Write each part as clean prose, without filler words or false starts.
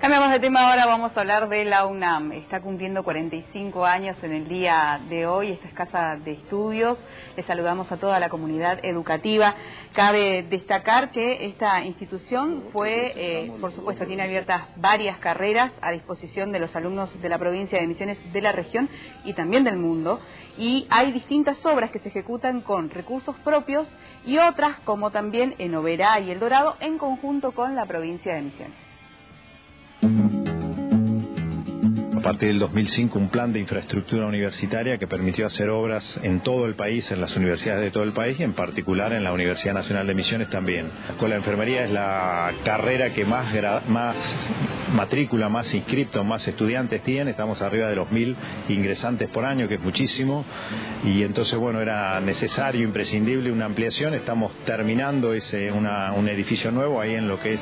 Cambiamos de tema ahora, vamos a hablar de la UNAM. Está cumpliendo 45 años en el día de hoy, esta es casa de estudios. Les saludamos a toda la comunidad educativa. Cabe destacar que esta institución por supuesto, tiene abiertas varias carreras a disposición de los alumnos de la provincia de Misiones, de la región y también del mundo. Y hay distintas obras que se ejecutan con recursos propios y otras, como también en Oberá y El Dorado, en conjunto con la provincia de Misiones. A partir del 2005, un plan de infraestructura universitaria que permitió hacer obras en todo el país, en las universidades de todo el país, y en particular en la Universidad Nacional de Misiones también. La Escuela de Enfermería es la carrera que más matrícula, más inscriptos, más estudiantes tiene. Estamos arriba de los 1000 ingresantes por año, que es muchísimo, y entonces, bueno, era necesario, imprescindible una ampliación. Estamos terminando un edificio nuevo ahí en lo que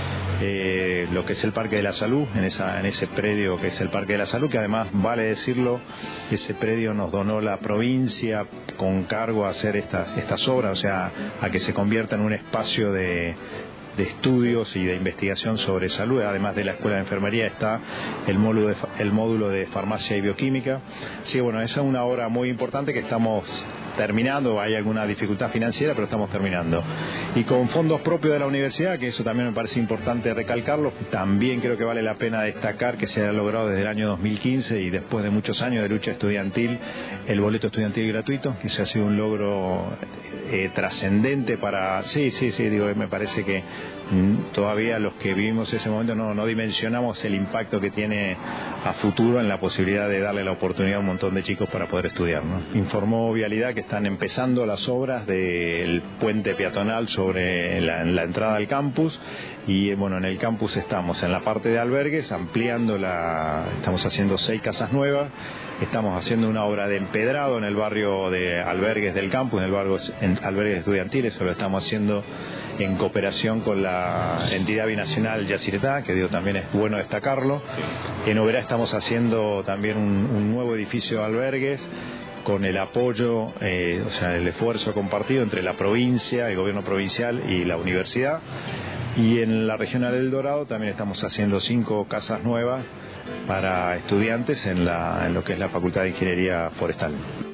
es el Parque de la Salud, en ese predio que es el Parque de la Salud, que además, vale decirlo, ese predio nos donó la provincia con cargo a hacer estas obras, o sea, a que se convierta en un espacio de estudios y de investigación sobre salud. Además de la Escuela de Enfermería está el módulo de farmacia y bioquímica. Sí, bueno, esa es una obra muy importante que estamos terminando. Hay alguna dificultad financiera, pero estamos terminando. Y con fondos propios de la universidad, que eso también me parece importante recalcarlo, también creo que vale la pena destacar que se ha logrado desde el año 2015 y después de muchos años de lucha estudiantil, el boleto estudiantil gratuito, que se ha sido un logro trascendente para... Sí, digo, me parece que todavía los que vivimos ese momento no dimensionamos el impacto que tiene a futuro en la posibilidad de darle la oportunidad a un montón de chicos para poder estudiar, ¿no? Informó Vialidad que están empezando las obras del puente peatonal sobre la entrada al campus, y bueno, en el campus estamos en la parte de albergues ampliando estamos haciendo 6 casas nuevas. Estamos haciendo una obra de empedrado en el barrio de albergues del campus, en el barrio albergues estudiantiles. Eso lo estamos haciendo en cooperación con la entidad binacional Yacyretá, que también es bueno destacarlo. En Oberá estamos haciendo también un nuevo edificio de albergues con el apoyo, o sea, el esfuerzo compartido entre la provincia, el gobierno provincial y la universidad. Y en la regional del Dorado también estamos haciendo 5 casas nuevas para estudiantes en lo que es la Facultad de Ingeniería Forestal.